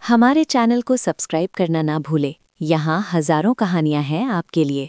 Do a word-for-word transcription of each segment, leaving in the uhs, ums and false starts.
हमारे चैनल को सब्सक्राइब करना ना भूलें। यहाँ हजारों कहानियां हैं आपके लिए।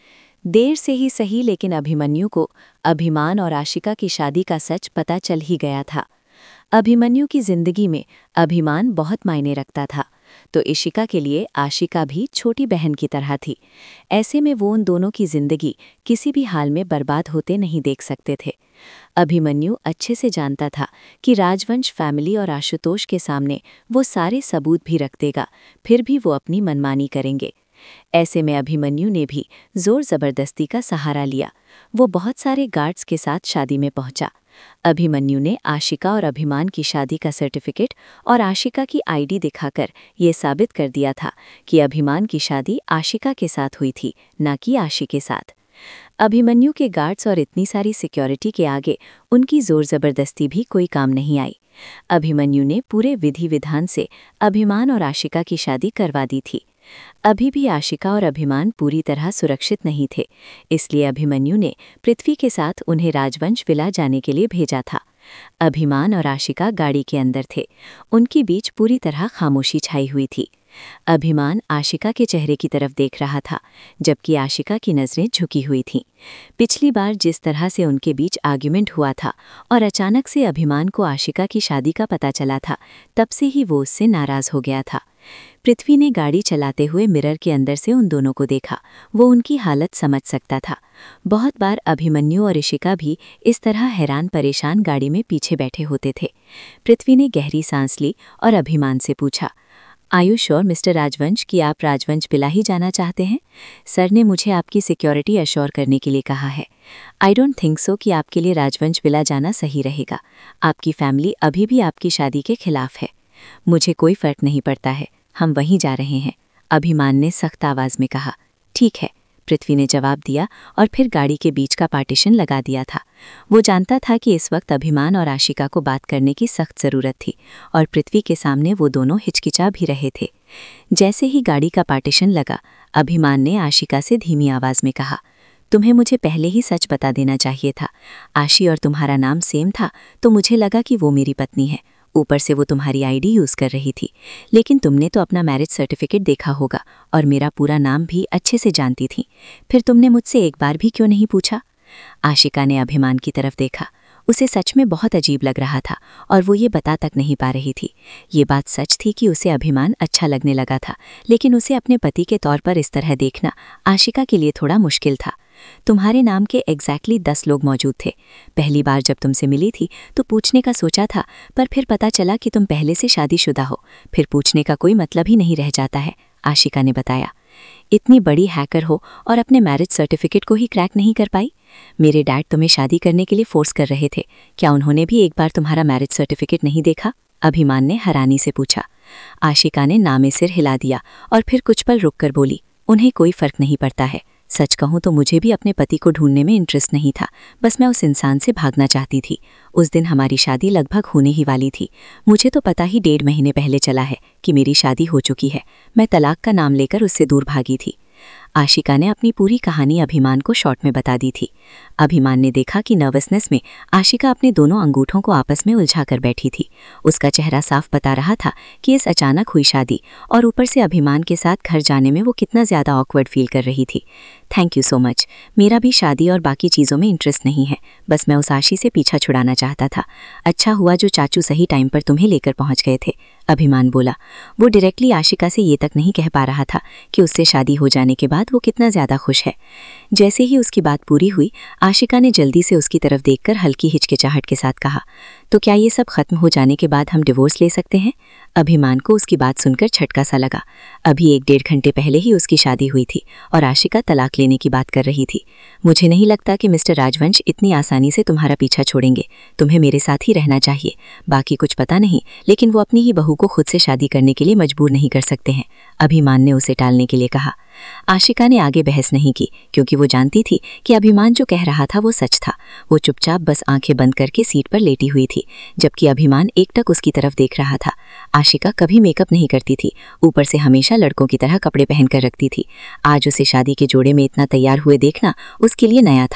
देर से ही सही, लेकिन अभिमन्यु को अभिमान और आशिका की शादी का सच पता चल ही गया था। अभिमन्यु की जिंदगी में अभिमान बहुत मायने रखता था, तो इशिका के लिए आशिका भी छोटी बहन की तरह थी। ऐसे में वो उन दोनों की जिंदगी किसी भी हाल में बर्बाद होते नहीं देख सकते थे। अभिमन्यु अच्छे से जानता था कि राजवंश फैमिली और आशुतोष के सामने वो सारे सबूत भी रख देगा, फिर भी वो अपनी मनमानी करेंगे। ऐसे में अभिमन्यु ने भी जोर जबरदस्ती का सहारा लिया। वो बहुत सारे गार्ड्स के साथ शादी में पहुंचा। अभिमन्यु ने आशिका और अभिमान की शादी का सर्टिफिकेट और आशिका की आईडी दिखाकर ये साबित कर दिया था कि अभिमान की शादी आशिका के साथ हुई थी, न कि आशी के साथ। अभिमन्यु के गार्ड्स और इतनी सारी सिक्योरिटी के आगे उनकी जोर जबरदस्ती भी कोई काम नहीं आई। अभिमन्यु ने पूरे विधि विधान से अभिमान और आशिका की शादी करवा दी थी। अभी भी आशिका और अभिमान पूरी तरह सुरक्षित नहीं थे, इसलिए अभिमन्यु ने पृथ्वी के साथ उन्हें राजवंश विला जाने के लिए भेजा था। अभिमान और आशिका गाड़ी के अंदर थे। उनके बीच पूरी तरह खामोशी छाई हुई थी। अभिमान आशिका के चेहरे की तरफ देख रहा था, जबकि आशिका की नज़रें झुकी हुई थीं। पिछली बार जिस तरह से उनके बीच आर्ग्यूमेंट हुआ था और अचानक से अभिमान को आशिका की शादी का पता चला था, तब से ही वो उससे नाराज़ हो गया था। पृथ्वी ने गाड़ी चलाते हुए मिरर के अंदर से उन दोनों को देखा। वो उनकी हालत समझ सकता था। बहुत बार अभिमन्यु और इशिका भी इस तरह हैरान परेशान गाड़ी में पीछे बैठे होते थे। पृथ्वी ने गहरी सांस ली और अभिमान से पूछा, आर यू श्योर मिस्टर राजवंश कि आप राजवंश विला ही जाना चाहते हैं? सर ने मुझे आपकी सिक्योरिटी अश्योर करने के लिए कहा है। आई डोंट थिंक सो कि आपके लिए राजवंश विला जाना सही रहेगा। आपकी फैमिली अभी भी आपकी शादी के खिलाफ है। मुझे कोई फर्क नहीं पड़ता है, हम वहीं जा रहे हैं, अभिमान ने सख्त आवाज में कहा। ठीक है, पृथ्वी ने जवाब दिया और फिर गाड़ी के बीच का पार्टीशन लगा दिया था। वो जानता था कि इस वक्त अभिमान और आशिका को बात करने की सख्त ज़रूरत थी और पृथ्वी के सामने वो दोनों हिचकिचा भी रहे थे। जैसे ही गाड़ी का पार्टीशन लगा, अभिमान ने आशिका से धीमी आवाज़ में कहा, तुम्हें मुझे पहले ही सच बता देना चाहिए था। आशी और तुम्हारा नाम सेम था, तो मुझे लगा कि वो मेरी पत्नी है। ऊपर से वो तुम्हारी आईडी यूज़ कर रही थी, लेकिन तुमने तो अपना मैरिज सर्टिफिकेट देखा होगा और मेरा पूरा नाम भी अच्छे से जानती थी। फिर तुमने मुझसे एक बार भी क्यों नहीं पूछा? आशिका ने अभिमान की तरफ देखा। उसे सच में बहुत अजीब लग रहा था और वो ये बता तक नहीं पा रही थी। ये बात सच थी कि उसे अभिमान अच्छा लगने लगा था, लेकिन उसे अपने पति के तौर पर इस तरह देखना आशिका के लिए थोड़ा मुश्किल था। तुम्हारे नाम के एग्जैक्टली दस लोग मौजूद थे। पहली बार जब तुमसे मिली थी तो पूछने का सोचा था, पर फिर पता चला कि तुम पहले से शादीशुदा हो। फिर पूछने का कोई मतलब ही नहीं रह जाता है, आशिका ने बताया। इतनी बड़ी हैकर हो और अपने मैरिज सर्टिफिकेट को ही क्रैक नहीं कर पाई? मेरे डैड तुम्हें शादी करने के लिए फोर्स कर रहे थे, क्या उन्होंने भी एक बार तुम्हारा मैरिज सर्टिफिकेट नहीं देखा? अभिमान ने हैरानी से पूछा। आशिका ने नामे सिर हिला दिया और फिर कुछ पल रुककर बोली, उन्हें कोई फर्क नहीं पड़ता है। सच कहूँ तो मुझे भी अपने पति को ढूंढने में इंटरेस्ट नहीं था, बस मैं उस इंसान से भागना चाहती थी। उस दिन हमारी शादी लगभग होने ही वाली थी। मुझे तो पता ही डेढ़ महीने पहले चला है कि मेरी शादी हो चुकी है। मैं तलाक का नाम लेकर उससे दूर भागी थी। आशिका ने अपनी पूरी कहानी अभिमान को शॉर्ट में बता दी थी। अभिमान ने देखा कि नर्वसनेस में आशिका अपने दोनों अंगूठों को आपस में उलझा कर बैठी थी। उसका चेहरा साफ बता रहा था कि इस अचानक हुई शादी और ऊपर से अभिमान के साथ घर जाने में वो कितना ज़्यादा ऑकवर्ड फील कर रही थी। Thank you so much. मेरा भी शादी और बाकी चीज़ों में इंटरेस्ट नहीं है, बस मैं उस आशी से पीछा छुड़ाना चाहता था। अच्छा हुआ जो चाचू सही टाइम पर तुम्हें लेकर पहुंच गए थे, अभिमान बोला। वो डायरेक्टली आशिका से ये तक नहीं कह पा रहा था कि उससे शादी हो जाने के बाद वो कितना ज़्यादा खुश है। जैसे ही उसकी बात पूरी हुई, आशिका ने जल्दी से उसकी तरफ देखकर हल्की हिचकिचाहट के साथ कहा, तो क्या ये सब खत्म हो जाने के बाद हम डिवोर्स ले सकते हैं? अभिमान को उसकी बात सुनकर झटका सा लगा। अभी एक डेढ़ घंटे पहले ही उसकी शादी हुई थी और आशिका तलाक लेने की बात कर रही थी। मुझे नहीं लगता कि मिस्टर राजवंश इतनी आसानी से तुम्हारा पीछा छोड़ेंगे। तुम्हें मेरे साथ ही रहना चाहिए। बाकी कुछ पता नहीं, लेकिन वो अपनी ही बहू को खुद से शादी करने के लिए मजबूर नहीं कर सकते हैं, अभिमान ने उसे टालने के लिए कहा। आशिका ने आगे बहस नहीं की, क्योंकि वो जानती थी कि अभिमान जो कह रहा था वो सच था। वो चुपचाप बस आंखें बंद करके सीट पर लेटी हुई थी, जबकि अभिमान एकटक उसकी तरफ देख रहा था। आशिका कभी मेकअप नहीं करती थी, ऊपर से हमेशा लड़कों की तरह कपड़े पहनकर रखती थी। आज उसे शादी के जोड़े में इतना तैयार हुए देखना उसके लिए नया था।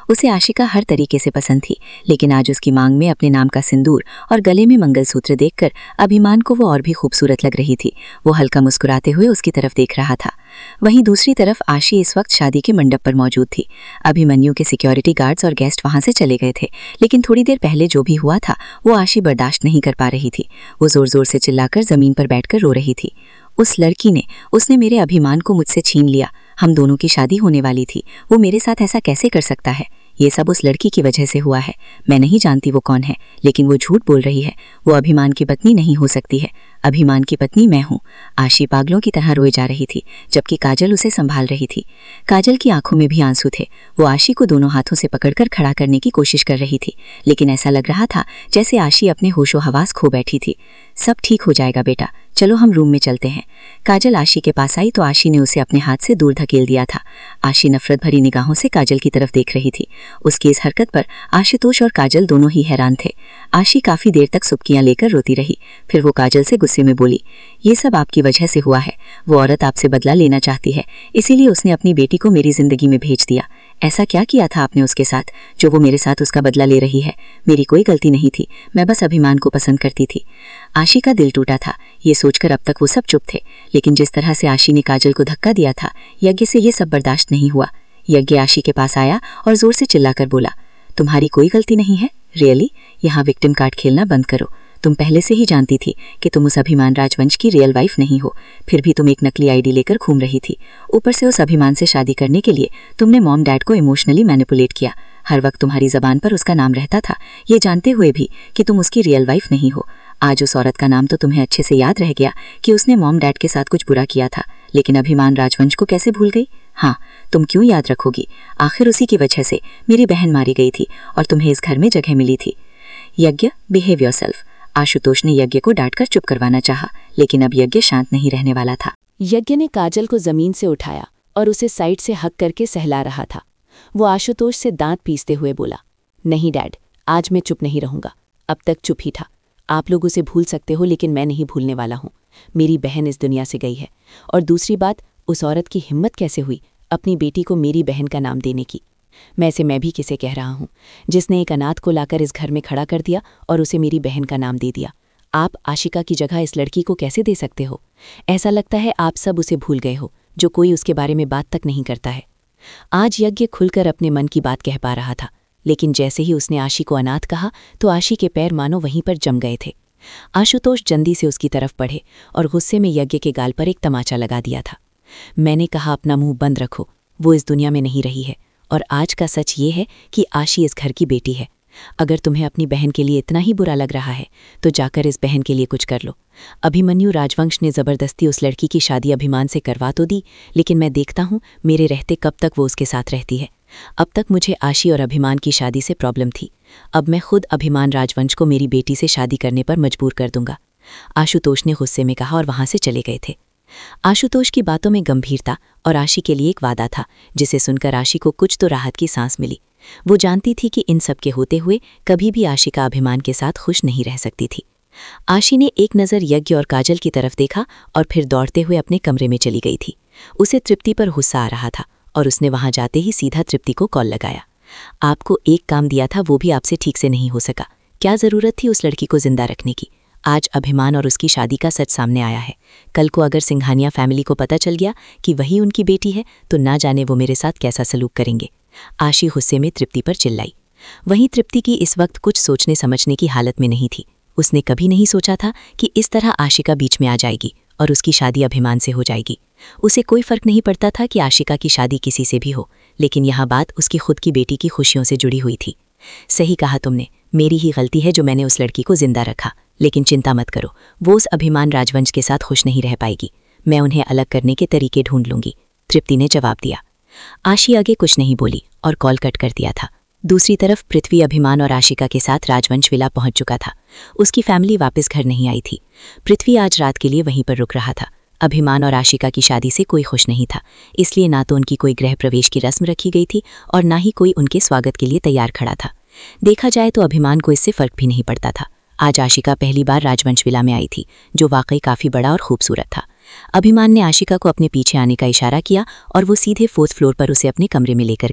उसे आशिका हर तरीके से पसंद थी, लेकिन आज उसकी मांग में अपने नाम का सिंदूर और गले में मंगलसूत्र देखकर अभिमान को वो और भी खूबसूरत लग रही थी। वो हल्का मुस्कुराते हुए उसकी तरफ देख रहा था। वहीं दूसरी तरफ आशी इस वक्त शादी के मंडप पर मौजूद थी। अभिमन्यु के सिक्योरिटी गार्ड्स और गेस्ट वहां से चले गए थे, लेकिन थोड़ी देर पहले जो भी हुआ था वो आशी बर्दाश्त नहीं कर पा रही थी। वो जोर जोर से चिल्लाकर जमीन पर बैठकर रो रही थी। उस लड़की ने उसने मेरे अभिमान को मुझसे छीन लिया। हम दोनों की शादी होने वाली थी। वो मेरे साथ ऐसा कैसे कर सकता है? ये सब उस लड़की की वजह से हुआ है। मैं नहीं जानती वो कौन है, लेकिन वो झूठ बोल रही है। वो अभिमान की पत्नी नहीं हो सकती है। अभिमान की पत्नी मैं हूँ। आशी पागलों की तरह रोए जा रही थी, जबकि काजल उसे संभाल रही थी। काजल की आंखों में भी आंसू थे। वो आशी को दोनों हाथों से पकड़कर खड़ा करने की कोशिश कर रही थी, लेकिन ऐसा लग रहा था जैसे आशी अपने होशो हवास खो बैठी थी। सब ठीक हो जाएगा बेटा, चलो हम रूम में चलते हैं। काजल आशी के पास आई तो आशी ने उसे अपने हाथ से दूर धकेल दिया था। आशी नफरत भरी निगाहों से काजल की तरफ देख रही थी। उसकी इस हरकत पर आशुतोष और काजल दोनों ही हैरान थे। आशी काफी देर तक सुबकियां लेकर रोती रही। फिर वो काजल से गुस्से में बोली, ये सब आपकी वजह से हुआ है। वो औरत आपसे बदला लेना चाहती है, इसीलिए उसने अपनी बेटी को मेरी जिंदगी में भेज दिया। ऐसा क्या किया था आपने उसके साथ जो वो मेरे साथ उसका बदला ले रही है? मेरी कोई गलती नहीं थी, मैं बस अभिमान को पसंद करती थी। आशी का दिल टूटा था। ये सोचकर अब तक वो सब चुप थे, लेकिन जिस तरह से आशी ने काजल को धक्का दिया था, यज्ञ से ये सब बर्दाश्त नहीं हुआ। यज्ञ आशी के पास आया और जोर से चिल्लाकर बोला, तुम्हारी कोई गलती नहीं है? रियली? यहाँ विक्टिम कार्ड खेलना बंद करो। तुम पहले से ही जानती थी कि तुम उस अभिमान राजवंश की रियल वाइफ नहीं हो, फिर भी तुम एक नकली आईडी लेकर घूम रही थी। ऊपर से उस अभिमान से शादी करने के लिए तुमने मॉम डैड को इमोशनली मैनिपुलेट किया। हर वक्त तुम्हारी जबान पर उसका नाम रहता था, ये जानते हुए भी कि तुम उसकी रियल वाइफ नहीं हो। आज उस औरत का नाम तो तुम्हें अच्छे से याद रह गया कि उसने मॉम डैड के साथ कुछ बुरा किया था, लेकिन अभिमान राजवंश को कैसे भूल गई? हाँ, तुम क्यों याद रखोगी? आखिर उसी की वजह से मेरी बहन मारी गई थी और तुम्हें इस घर में जगह मिली थी। यज्ञ, बिहेव योरसेल्फ। आशुतोष ने यज्ञ को डांटकर चुप करवाना चाहा, लेकिन अब यज्ञ शांत नहीं रहने वाला था। यज्ञ ने काजल को जमीन से उठाया और उसे साइड से हक करके सहला रहा था। वो आशुतोष से दांत पीसते हुए बोला, नहीं डैड, आज मैं चुप नहीं रहूंगा। अब तक चुप ही था। आप लोग उसे भूल सकते हो, लेकिन मैं नहीं भूलने वाला हूँ। मेरी बहन इस दुनिया से गई है। और दूसरी बात, उस औरत की हिम्मत कैसे हुई अपनी बेटी को मेरी बहन का नाम देने की? मैं इसे मैं भी किसे कह रहा हूँ, जिसने एक अनाथ को लाकर इस घर में खड़ा कर दिया और उसे मेरी बहन का नाम दे दिया। आप आशिका की जगह इस लड़की को कैसे दे सकते हो? ऐसा लगता है आप सब उसे भूल गए हो, जो कोई उसके बारे में बात तक नहीं करता है। आज यज्ञ खुलकर अपने मन की बात कह पा रहा था, लेकिन जैसे ही उसने आशी को अनाथ कहा तो आशी के पैर मानो वहीं पर जम गए थे। आशुतोष जल्दी से उसकी तरफ बढ़े और गुस्से में यज्ञ के गाल पर एक तमाचा लगा दिया था। मैंने कहा अपना मुंह बंद रखो। वो इस दुनिया में नहीं रही है, और आज का सच ये है कि आशी इस घर की बेटी है। अगर तुम्हें अपनी बहन के लिए इतना ही बुरा लग रहा है तो जाकर इस बहन के लिए कुछ कर लो। अभिमन्यु राजवंश ने ज़बरदस्ती उस लड़की की शादी अभिमान से करवा तो दी, लेकिन मैं देखता हूँ मेरे रहते कब तक वो उसके साथ रहती है। अब तक मुझे आशी और अभिमान की शादी से प्रॉब्लम थी, अब मैं खुद अभिमान राजवंश को मेरी बेटी से शादी करने पर मजबूर कर दूंगा। आशुतोष ने गुस्से में कहा और वहां से चले गए थे। आशुतोष की बातों में गंभीरता और आशी के लिए एक वादा था, जिसे सुनकर आशी को कुछ तो राहत की सांस मिली। वो जानती थी कि इन सब के होते हुए कभी भी आशी का अभिमान के साथ खुश नहीं रह सकती थी। आशी ने एक नज़र यज्ञ और काजल की तरफ देखा और फिर दौड़ते हुए अपने कमरे में चली गई थी। उसे तृप्ति पर गुस्सा आ रहा था और उसने वहां जाते ही सीधा तृप्ति को कॉल लगाया। आपको एक काम दिया था, वो भी आपसे ठीक से नहीं हो सका। क्या ज़रूरत थी उस लड़की को जिंदा रखने की? आज अभिमान और उसकी शादी का सच सामने आया है। कल को अगर सिंघानिया फैमिली को पता चल गया कि वही उनकी बेटी है तो ना जाने वो मेरे साथ कैसा सलूक करेंगे। आशी गुस्से में तृप्ति पर चिल्लाई। वहीं तृप्ति की इस वक्त कुछ सोचने समझने की हालत में नहीं थी। उसने कभी नहीं सोचा था कि इस तरह आशिका बीच में आ जाएगी और उसकी शादी अभिमान से हो जाएगी। उसे कोई फर्क नहीं पड़ता था कि आशिका की शादी किसी से भी हो, लेकिन यहाँ बात उसकी खुद की बेटी की खुशियों से जुड़ी हुई थी। सही कहा तुमने, मेरी ही गलती है जो मैंने उस लड़की को जिंदा रखा, लेकिन चिंता मत करो, वो उस अभिमान राजवंश के साथ खुश नहीं रह पाएगी। मैं उन्हें अलग करने के तरीके ढूंढ लूंगी, तृप्ति ने जवाब दिया। आशी आगे कुछ नहीं बोली और कॉल कट कर दिया था। दूसरी तरफ पृथ्वी अभिमान और आशिका के साथ राजवंश विला पहुंच चुका था। उसकी फैमिली वापस घर नहीं आई थी। पृथ्वी आज रात के लिए वहीं पर रुक रहा था। अभिमान और आशिका की शादी से कोई खुश नहीं था, इसलिए ना तो उनकी कोई गृह प्रवेश की रस्म रखी गई थी और ना ही कोई उनके स्वागत के लिए तैयार खड़ा था। देखा जाए तो अभिमान को इससे फर्क भी नहीं पड़ता था। आज आशिका पहली बार राजवंश विला में आई थी, जो वाकई काफ़ी बड़ा और खूबसूरत था। अभिमान ने आशिका को अपने पीछे आने का इशारा किया और वो सीधे फोर्थ फ्लोर पर उसे अपने कमरे में लेकर गया।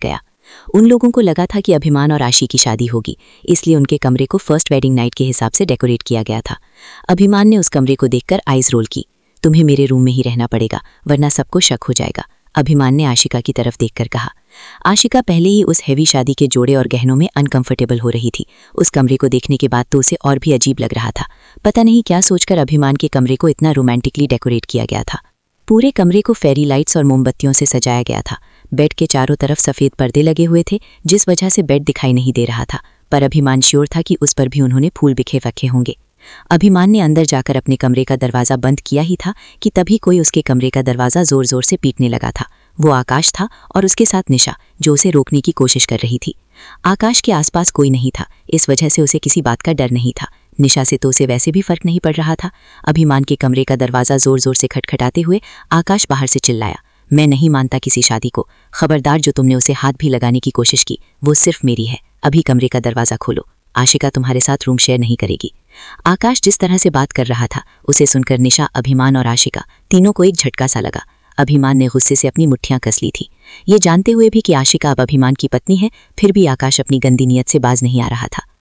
उन लोगों को लगा था कि अभिमान और आशी की शादी होगी, इसलिए उनके कमरे को फर्स्ट वेडिंग नाइट के हिसाब से डेकोरेट किया गया था। अभिमान ने उस कमरे को देखकर आइज रोल की। तुम्हें मेरे रूम में ही रहना पड़ेगा, वरना सबको शक हो जाएगा, अभिमान ने आशिका की तरफ देखकर कहा। आशिका पहले ही उस हैवी शादी के जोड़े और गहनों में अनकंफर्टेबल हो रही थी। उस कमरे को देखने के बाद तो उसे और भी अजीब लग रहा था। पता नहीं क्या सोचकर अभिमान के कमरे को इतना रोमांटिकली डेकोरेट किया गया था। पूरे कमरे को फेरी लाइट्स और मोमबत्तियों से सजाया गया था। बेड के चारों तरफ सफ़ेद पर्दे लगे हुए थे, जिस वजह से बेड दिखाई नहीं दे रहा था, पर अभिमान श्योर था कि उस पर भी उन्होंने फूल बिखेर रखे होंगे। अभिमान ने अंदर जाकर अपने कमरे का दरवाज़ा बंद किया ही था कि तभी कोई उसके कमरे का दरवाज़ा ज़ोर ज़ोर से पीटने लगा था। वो आकाश था और उसके साथ निशा, जो उसे रोकने की कोशिश कर रही थी। आकाश के आसपास कोई नहीं था, इस वजह से उसे किसी बात का डर नहीं था। निशा से तो उसे वैसे भी फर्क नहीं पड़ रहा था। अभिमान के कमरे का दरवाज़ा ज़ोर ज़ोर से खटखटाते हुए आकाश बाहर से चिल्लाया, मैं नहीं मानता किसी शादी को। खबरदार, जो तुमने उसे हाथ भी लगाने की कोशिश की वो सिर्फ मेरी है। अभी कमरे का दरवाज़ा खोलो, आशिका तुम्हारे साथ रूम शेयर नहीं करेगी। आकाश जिस तरह से बात कर रहा था, उसे सुनकर निशा, अभिमान और आशिका तीनों को एक झटका सा लगा। अभिमान ने गुस्से से अपनी मुट्ठियां कस ली थी। ये जानते हुए भी कि आशिका अब अभिमान की पत्नी है, फिर भी आकाश अपनी गंदी नीयत से बाज नहीं आ रहा था।